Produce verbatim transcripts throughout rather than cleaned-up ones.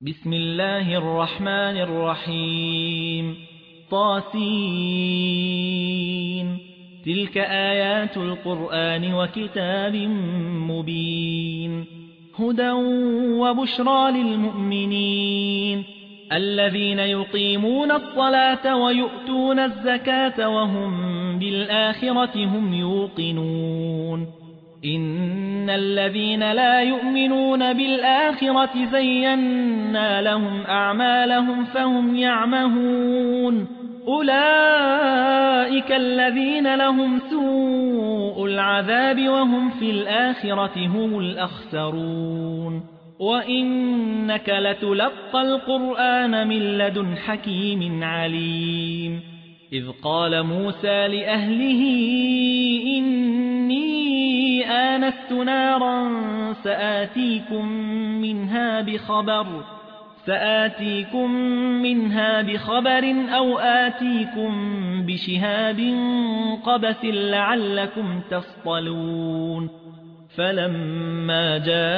بسم الله الرحمن الرحيم طاسين تلك آيات القرآن وكتاب مبين هدى وبشرى للمؤمنين الذين يقيمون الصلاة ويؤتون الزكاة وهم بالآخرة هم يوقنون إن الذين لا يؤمنون بالآخرة زينا لهم أعمالهم فهم يعمهون أولئك الذين لهم سوء العذاب وهم في الآخرة هم الأخسرون وإنك لتلقى القرآن من لدن حكيم عليم إذ قال موسى لأهله إني آنست نارا سآتيكم منها بخبر سآتيكم منها بخبر أو آتيكم بشهاب قبس لعلكم تصطلون فلما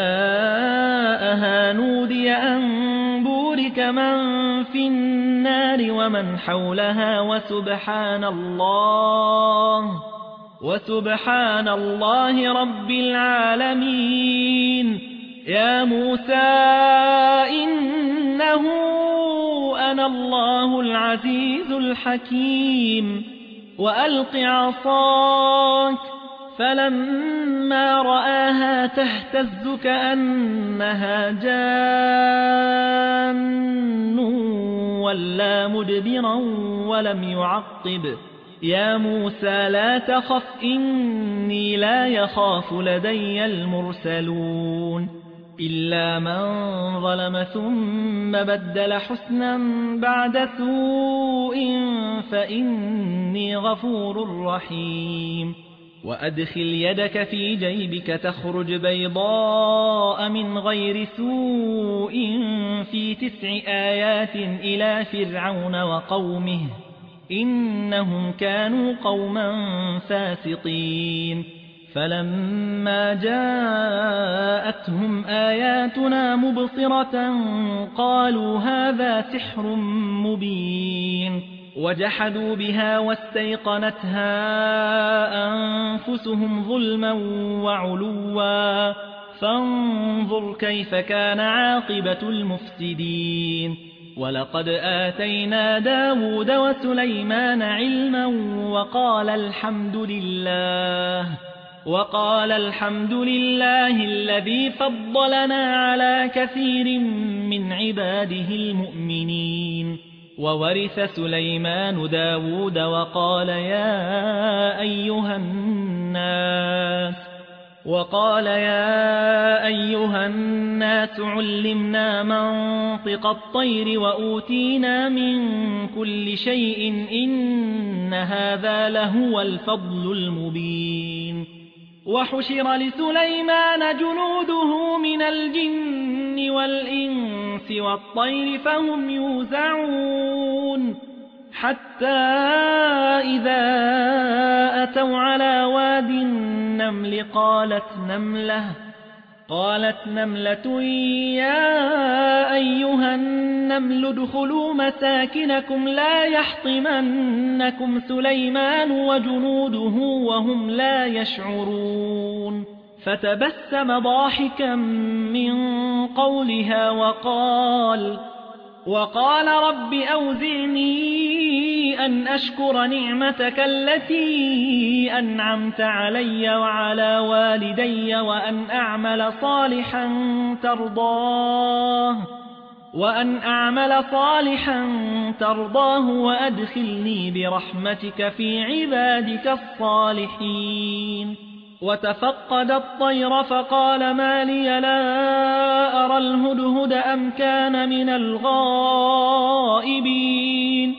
جاءها نودي أن بورك من في النار ومن حولها وسبحان الله وسبحان الله رب العالمين يا موسى إنه أنا الله العزيز الحكيم وألق عصاك فلما رآها تهتز كأنها جان ولا مدبرا ولم يعقب يا موسى لا تخف إني لا يخاف لدي المرسلون إلا من ظلم ثم بدل حسنا بعد سوء فإني غفور رحيم وأدخل يدك في جيبك تخرج بيضاء من غير سوء في تسع آيات إلى فرعون وقومه إنهم كانوا قوما فاسقين فلما جاءتهم آياتنا مبصرة قالوا هذا سحر مبين وجحدوا بها واستيقنتها أنفسهم ظلما وعلوا فانظر كيف كان عاقبة المفسدين ولقد آتينا داود وسليمان علما وقال الحمد لله وقال الحمد لله الذي فضلنا على كثير من عباده المؤمنين وورث سليمان داود وقال يا أيها الناس وقال يا أيها الناس علمنا منطق الطير وأوتينا من كل شيء إن هذا لهو الفضل المبين وحشر لسليمان جنوده من الجن والإنس والطير فهم يوزعون حتى إذا أتوا على واد النمل قالت نملة قالت نملة يا أيها النمل ادخلوا مساكنكم لا يحطمنكم سليمان وجنوده وهم لا يشعرون فتبسم ضاحكا من قولها وقال وقال رب أوزعني أن أشكر نعمتك التي أنعمت علي وعلى والدي وأن أعمل صالحا ترضاه وأن أعمل صالحا ترضاه وأدخلني برحمتك في عبادك الصالحين وتفقد الطير فقال ما لي لا أرى الهدهد أم كان من الغائبين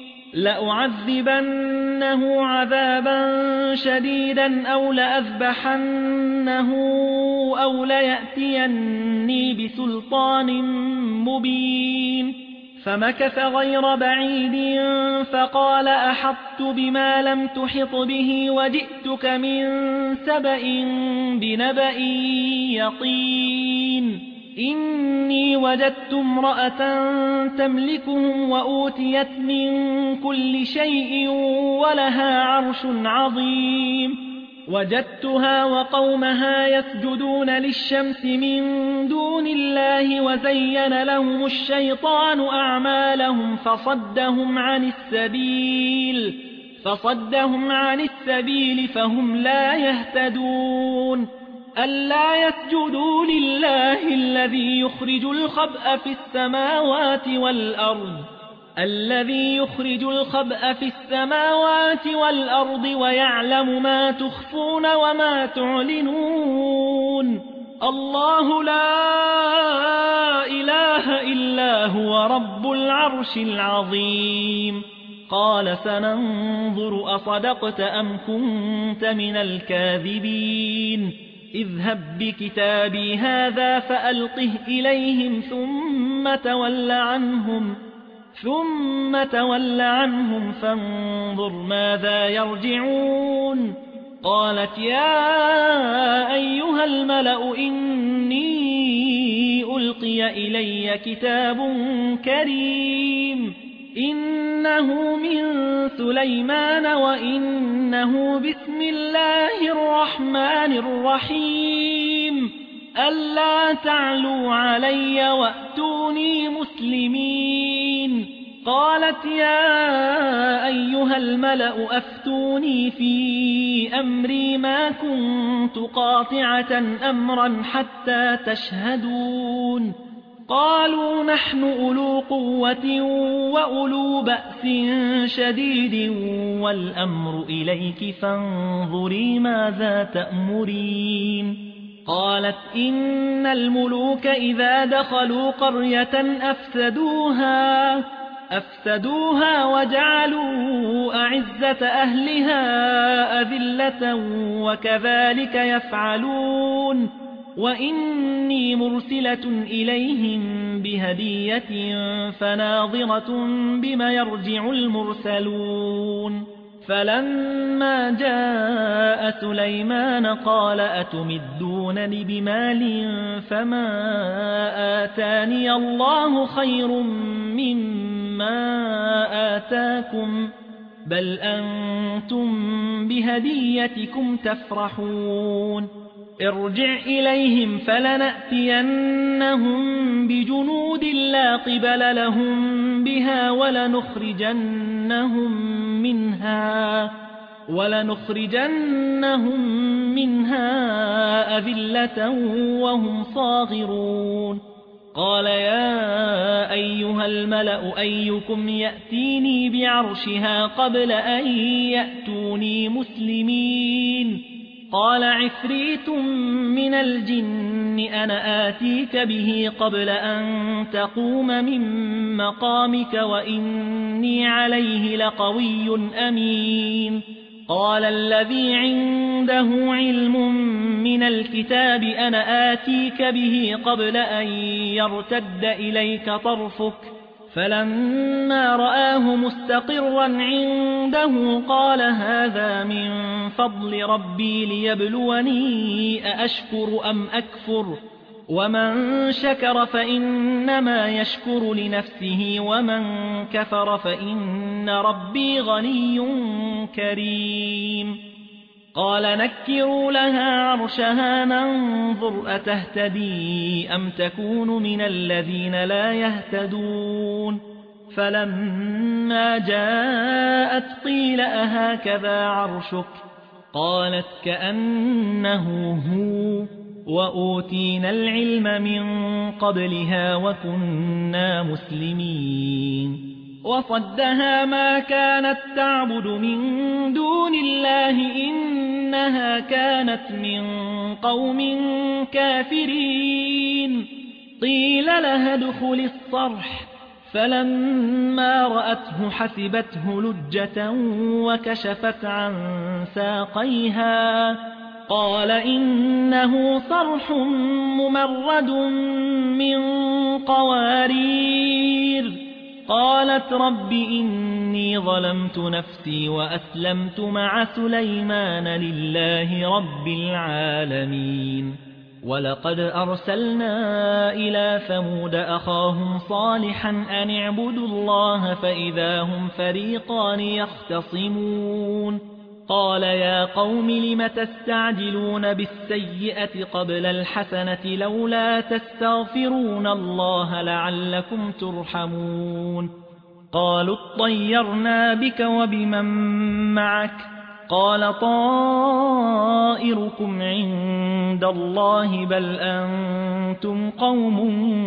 لأعذبنه عذابا شديدا أو لأذبحنه أو ليأتيني بسلطان مبين فمكث غير بعيد فقال أحطت بما لم تحط به وجئتك من سبأ بنبأ يقين إني وجدت امرأة تملكهم وأوتيت من كل شيء ولها عرش عظيم وجدتها وقومها يسجدون للشمس من دون الله وزين لهم الشيطان أعمالهم فصدهم عن السبيل فصدهم عن السبيل فهم لا يهتدون ألا يسجدوا لله الذي يخرج الخبأ في السماوات والأرض الذي يخرج الخبأ في السماوات والأرض ويعلم ما تخفون وما تعلنون الله لا إله إلا هو رب العرش العظيم قال سننظر أصدقت أم كنت من الكاذبين اذهب بكتابي هذا فألقه إليهم ثم تول عنهم ثم تول عنهم فانظر ماذا يرجعون قالت يا أيها الملأ إني ألقي إلي كتاب كريم إنه من سليمان وإنه بسم الله الرحمن الرحيم ألا تعلوا علي وأتوني مسلمين قالت يا أيها الملأ أفتوني في أمري ما كنت قاطعة أمرا حتى تشهدون قالوا نحن أولو قوة وأولو بأس شديد والأمر إليك فانظري ماذا تأمرين قالت إن الملوك إذا دخلوا قرية أفسدوها أفسدوها وجعلوا أعزة أهلها أذلة وكذلك يفعلون وإني مرسلة إليهم بهدية فناظرة بما يرجع المرسلون فلما جاء سليمان قال أتمدونني بمال فما آتاني الله خير مما آتاكم بل أنتم بهديتكم تفرحون ارجع إليهم فلنأتينهم بجنود لا قبل لهم بها ولنخرجنهم منها ولنخرجنهم منها أذلة وهم صاغرون قال يا أيها الملأ أيكم يأتيني بعرشها قبل أن يأتوني مسلمين قال عفريت من الجن أنا آتيك به قبل أن تقوم من مقامك وإني عليه لقوي أمين قال الذي عنده علم من الكتاب أنا آتيك به قبل أن يرتد إليك طرفك فلما رآه مستقرا عنده قال هذا من فضل ربي ليبلوني أأشكر أم أكفر ومن شكر فإنما يشكر لنفسه ومن كفر فإن ربي غني كريم قال نكروا لها عرشها ننظر أتهتدي أم تكون من الذين لا يهتدون فلما جاءت قيل أهكذا عرشك قالت كأنه هو وأوتينا العلم من قبلها وكنا مسلمين وصدها ما كانت تعبد من دون الله إنها كانت من قوم كافرين قيل لها ادخل الصرح فلما رأته حسبته لجة وكشفت عن ساقيها قال إنه صرح ممرد من قوارير قالت رب إني ظلمت نفسي وأسلمت مع سليمان لله رب العالمين ولقد أرسلنا إلى ثمود أخاهم صالحا أن اعبدوا الله فإذا هم فريقان يختصمون قال يا قوم لم تستعجلون بالسيئة قبل الحسنة لولا تستغفرون الله لعلكم ترحمون قالوا اطيرنا بك وبمن معك قال طائركم عند الله بل أنتم قوم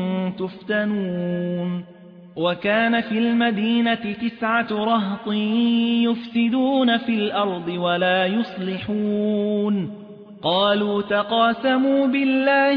تفتنون وكان في المدينة تسعة رهط يفسدون في الأرض ولا يصلحون قالوا تقاسموا بالله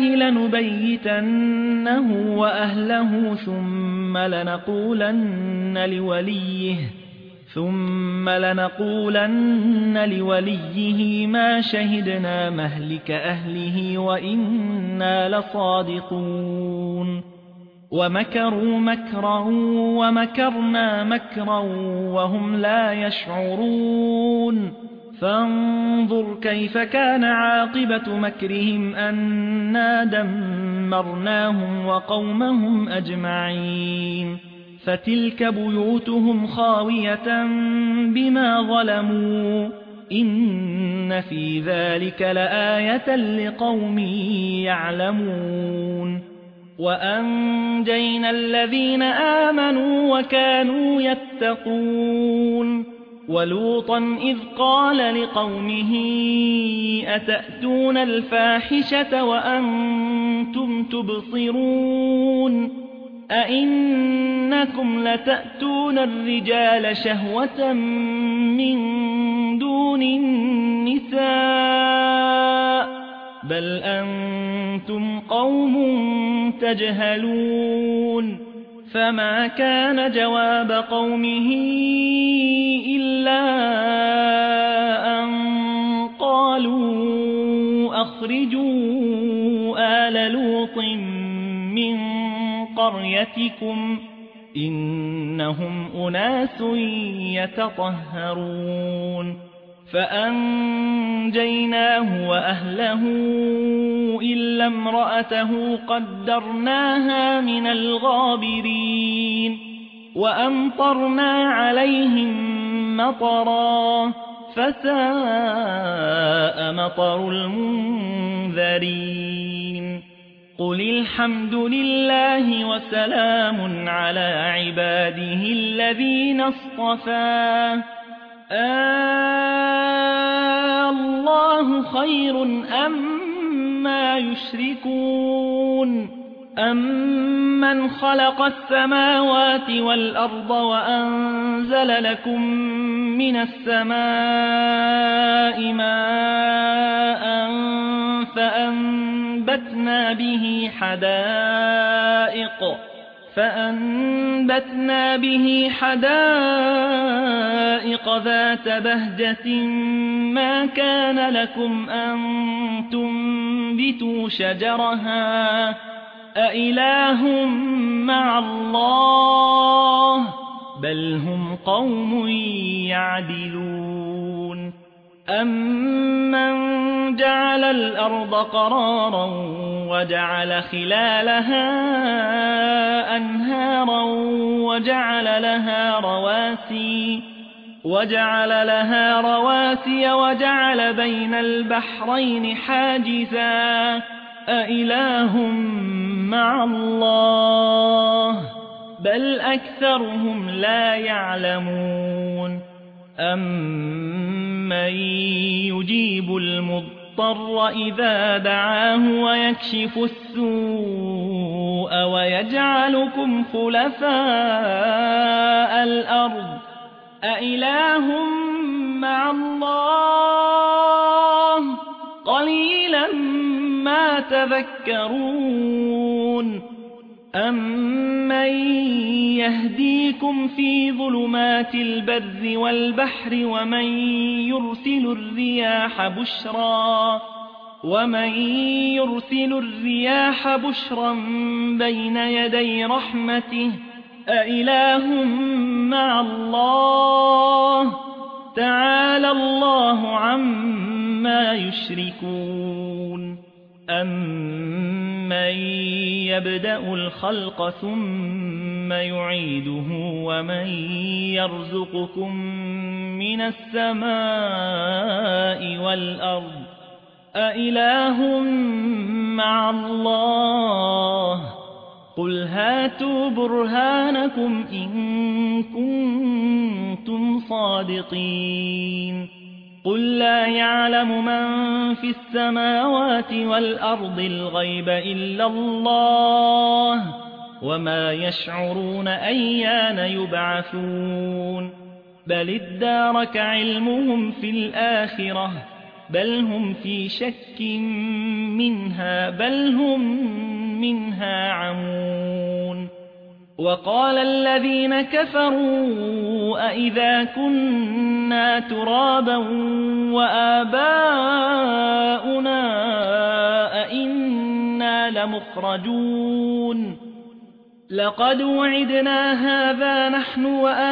لنبيتنه وأهله ثم لنقولن لوليه ثم لنقولن لوليه ما شهدنا مهلك أهله وإنا لصادقون ومكروا مكرا ومكرنا مكرا وهم لا يشعرون فانظر كيف كان عاقبة مكرهم أنا دمرناهم وقومهم أجمعين فتلك بيوتهم خاوية بما ظلموا إن في ذلك لآية لقوم يعلمون وأنجينا الذين آمنوا وكانوا يتقون ولوطا إذ قال لقومه أتأتون الفاحشة وأنتم تبصرون أئنكم لتأتون الرجال شهوة من دون النساء بل أنتم قوم تجهلون فما كان جواب قومه إلا أن قالوا أخرجوا آل لوط من قريتكم إنهم أناس يتطهرون فأنجيناه وأهله إلا امرأته قدرناها من الغابرين وأمطرنا عليهم مطرا فساء مطر المنذرين قل الحمد لله وسلام على عباده الذين اصطفى آه الله خير أما يشركون أمن خلق السماوات والأرض وأنزل لكم من السماء ماء فأنبتنا به حدائق فأنبتنا به حدائق ذات بهجة ما كان لكم أن تنبتوا شجرها أإله مع الله بل هم قوم يعدلون أمن جعل الأرض قرارا وجعل خلالها أنهارا وجعل لها رواسي وجعل لها رواسي وجعل بين البحرين حاجزا أإله مع الله بل أكثرهم لا يعلمون أمن يجيب المضطر إذا دعاه ويكشف السوء ويجعلكم خلفاء الأرض أإله مع الله قليلا ما تذكرون أمن يهديكم في ظلمات البر والبحر ومن يرسل الرياح بشرا ومن يرسل الرياح بشرا بين يدي رحمته أإله مع الله تعالى الله عما يشركون أَمَّن يَبْدَأُ الْخَلْقَ ثُمَّ يُعِيدُهُ وَمَن يَرْزُقُكُم مِّنَ السَّمَاءِ وَالْأَرْضِ أَإِلَٰهٌ مَّعَ اللَّهِ قُلْ هَاتُوا بُرْهَانَكُمْ إِن كُنتُمْ صَادِقِينَ قُل لَّا يَعْلَمُ مَن فِي السَّمَاوَاتِ وَالْأَرْضِ الْغَيْبَ إِلَّا اللَّهُ وَمَا يَشْعُرُونَ أَيَّانَ يُبْعَثُونَ بَلِ ادَّارَكَ عِلْمُهُمْ فِي الْآخِرَةِ بَلْ هُمْ فِي شَكٍّ مِّنْهَا بَلْ هُمْ مِنْهَا عَمُونَ وَقَالَ الَّذِينَ كَفَرُوا أَإِذَا كُنَّا تُرَابًا وَآبَاؤُنَا أَإِنَّا لَمُخْرَجُونَ لَقَدْ وُعِدْنَا هَذَا نَحْنُ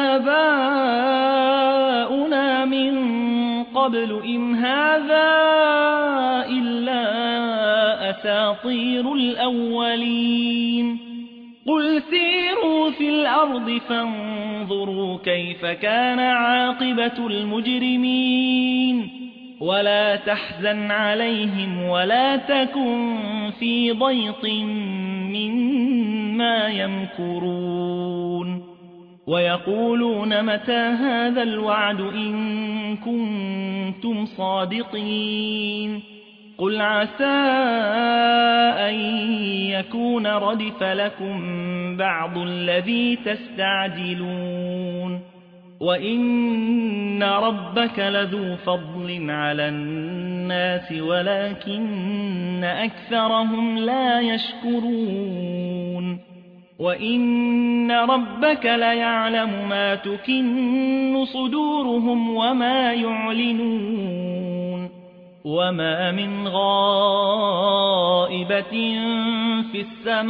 وَآبَاؤُنَا مِن قَبْلُ إِنْ هَذَا إِلَّا أَسَاطِيرُ الْأَوَّلِينَ قُلْ سِيرُوا فِي الْأَرْضِ فَانظُرُوا كَيْفَ كَانَ عَاقِبَةُ الْمُجْرِمِينَ وَلَا تَحْزَنْ عَلَيْهِمْ وَلَا تَكُنْ فِي ضَيْقٍ مِّمَّا يَمْكُرُونَ وَيَقُولُونَ مَتَى هَذَا الْوَعْدُ إِن كُنتُمْ صَادِقِينَ قُلْ عَسَىٰ أَن يَكُونَ رَدِفَ لَكُم بَعْضُ الَّذِي تَسْتَعْجِلُونَ وَإِنَّ رَبَّكَ لَذُو فَضْلٍ عَلَى النَّاسِ وَلَكِنَّ أَكْثَرَهُمْ لَا يَشْكُرُونَ وَإِنَّ رَبَّكَ لَيَعْلَمُ مَا تُكِنُّ صُدُورُهُمْ وَمَا يُعْلِنُونَ وَمَا مِنْ غَائِبَةٍ فِي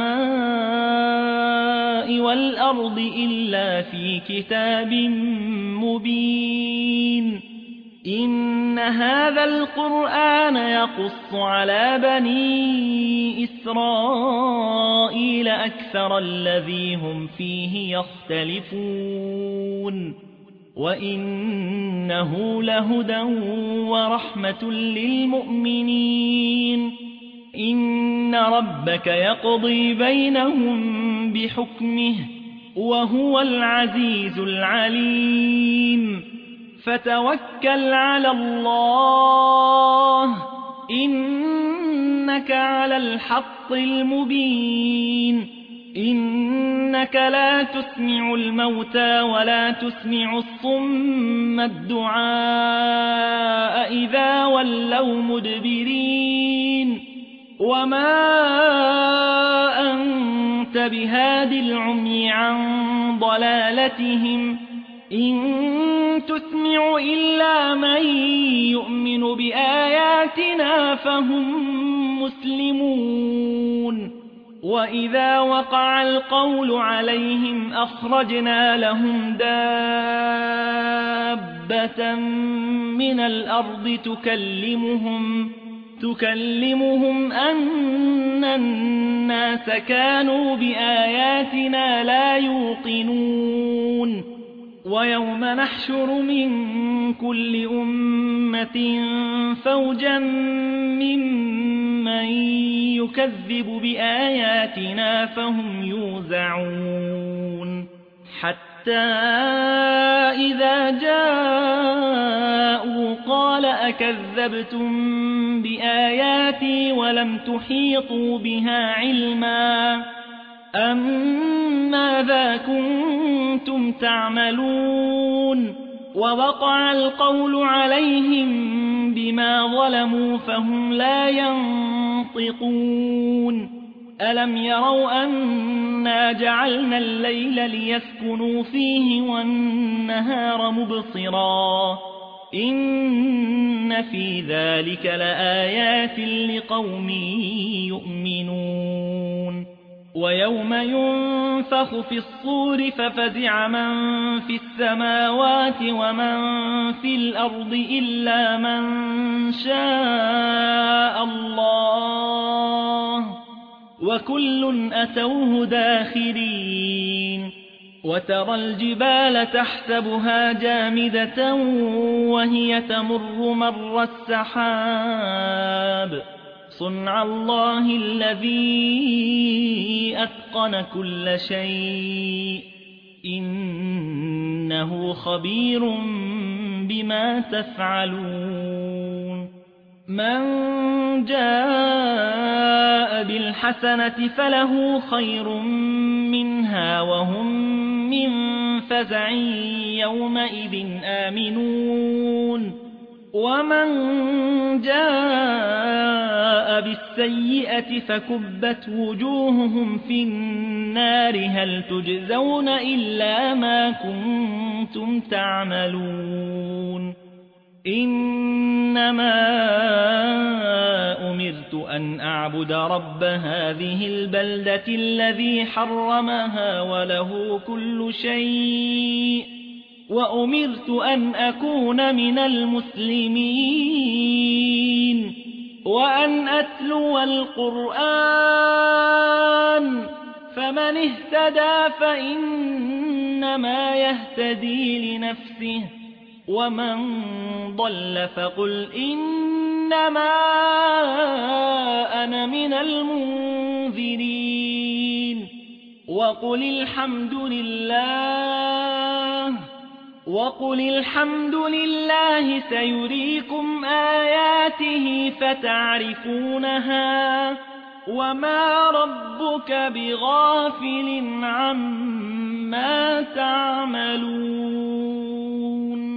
السَّمَاءِ وَالْأَرْضِ إِلَّا فِي كِتَابٍ مُبِينٍ إِنَّ هَذَا الْقُرْآنَ يَقُصُّ عَلَى بَنِي إِسْرَائِيلَ أَكْثَرَ الَّذِي هُمْ فِيهِ يَخْتَلِفُونَ وَإِنَّهُ لَهُدًى وَرَحْمَةٌ لِّلْمُؤْمِنِينَ إِنَّ رَبَّكَ يَقْضِي بَيْنَهُم بِحُكْمِهِ وَهُوَ الْعَزِيزُ الْعَلِيمُ فَتَوَكَّلْ عَلَى اللَّهِ إِنَّكَ عَلَى الْحَقِّ الْمُبِينِ إِنَّكَ لَا تُسْمِعُ الْمَوْتَى وَلَا تُسْمِعُ الصُّمَّ الدُّعَاءَ إِذَا وَلَّوْا مُدْبِرِينَ وَمَا أَنتَ بِهَادِ الْعُمْيِ عَن ضَلَالَتِهِمْ إِن تُسْمِعُ إِلَّا مَن يُؤْمِنُ بِآيَاتِنَا فَهُم مُّسْلِمُونَ وَإِذَا وَقَعَ الْقَوْلُ عَلَيْهِمْ أَخْرَجْنَا لَهُمْ دَابَّةً مِّنَ الْأَرْضِ تُكَلِّمُهُمْ تُكَلِّمُهُمْ أَنَّ النَّاسَ كَانُوا بِآيَاتِنَا لَا يُوقِنُونَ وَيَوْمَ نَحْشُرُ مِن كُلِّ أُمَّةٍ فَوْجًا مِّمَّن يُكَذِّبُ بِآيَاتِنَا فَهُمْ يُوزَعُونَ حَتَّى إِذَا جَاءُوا قَالَ أَكَذَّبْتُم بِآيَاتِي وَلَمْ تُحِيطُوا بِهَا عِلْمًا أَمَّاذَا كُنتُمْ تَعْمَلُونَ وَوَقَعَ الْقَوْلُ عَلَيْهِمْ بِمَا ظَلَمُوا فَهُمْ لَا يَنطِقُونَ أَلَمْ يَرَوْا أَنَّا جَعَلْنَا اللَّيْلَ لِيَسْكُنُوا فِيهِ وَالنَّهَارَ مُبْصِرًا إِنَّ فِي ذَلِكَ لَآيَاتٍ لِقَوْمٍ يُؤْمِنُونَ ويوم ينفخ في الصور ففزع من في السماوات ومن في الأرض إلا من شاء الله وكل أتوه داخرين وترى الجبال تحسبها جامدة وهي تمر مر السحاب صنع الله الذي أتقن كل شيء إنه خبير بما تفعلون من جاء بالحسنة فله خير منها وهم من فزع يومئذ آمنون ومن جاء بالسيئة فكبت وجوههم في النار هل تجزون إلا ما كنتم تعملون إنما أمرت أن أعبد رب هذه البلدة الذي حرمها وله كل شيء وأمرت أن أكون من المسلمين وأن أتلو القرآن فمن اهتدى فإنما يهتدي لنفسه ومن ضل فقل إنما أنا من المنذرين وقل الحمد لله وقل الحمد لله سيريكم آياته فتعرفونها وما ربك بغافل عما تعملون